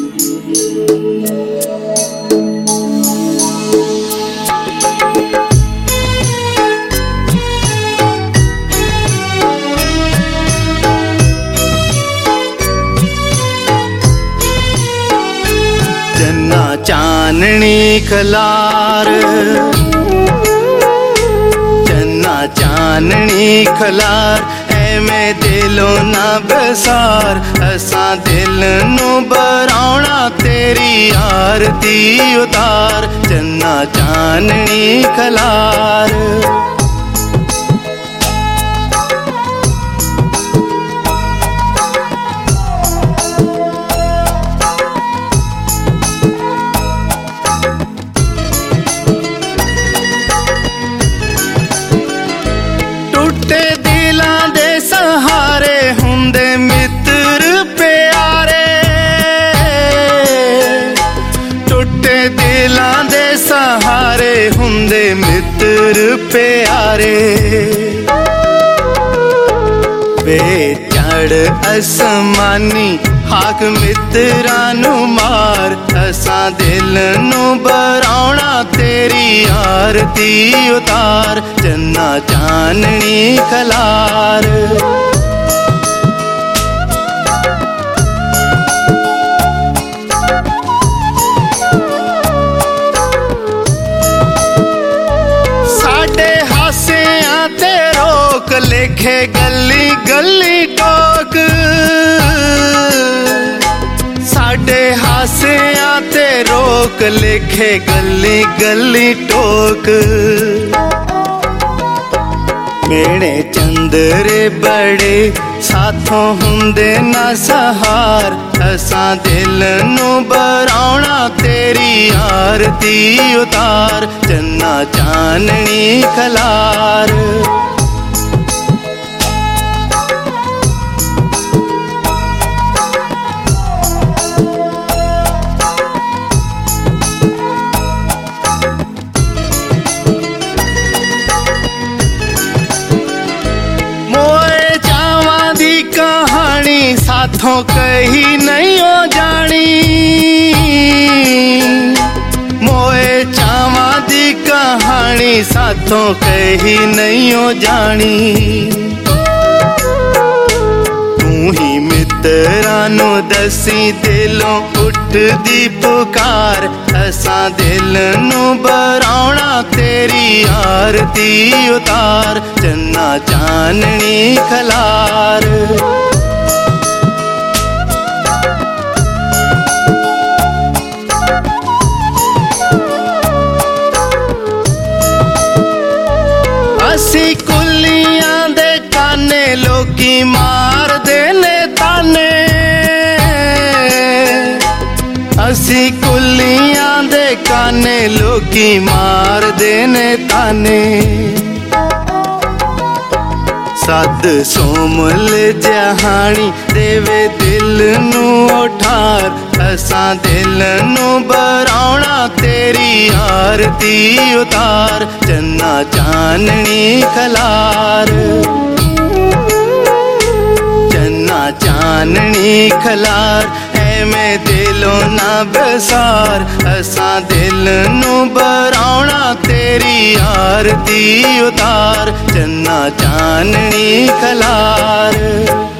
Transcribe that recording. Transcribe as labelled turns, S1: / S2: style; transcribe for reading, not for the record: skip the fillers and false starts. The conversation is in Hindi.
S1: जन्ना चाननी खलार, जन्ना चाननी खलार, एवें दिलों ना बसार, असां दिल नू बराउणा तेरी आरती उतार। जन्ना चाननी खलार, टुटे दिलां दे सहारे हुंदे मित्र प्यारे, टुटे दिलां दे सहारे हुंदे मित्र प्यारे। बेचड़ असमानी हाक मित्रां नू मार, असां दिल नू बराउणा तेरी आरती उतार। जन्ना चाननी खलार, साडे हासियां ते रोक लेखे गली गली टोक, साडे हासियां ते रोक लेखे गली गली टोक। मेरे चंदरे बड़े साथों हुंदे ना सहार, असां दिल नू बराउणा तेरी आरती उतार। जन्ना चाननी खलार, कहानी साथों कही नहीं हो जानी, मोए चावा दी कहानी साथों कही नहीं हो जानी। तू ही मित्रां नू दसी दिलों उठदी पुकार, असां दिल नू बराउणा तेरी आरती उतार। जन्ना चाननी खलार, असी कुलियां दे काने लोकी मार देने ताने, असी कुलियां दे काने लोकी मार देने ताने। सद सोमल जहानी देवे दिल नू उठार, असां दिल नू बराउणा तेरी आरती उतार। जन्ना चाननी खलार, जन्ना चाननी खलार, एवें दिलों ना बसार, असां दिल नू बराउणा तेरी आरती उतार। जन्ना चाननी खलार।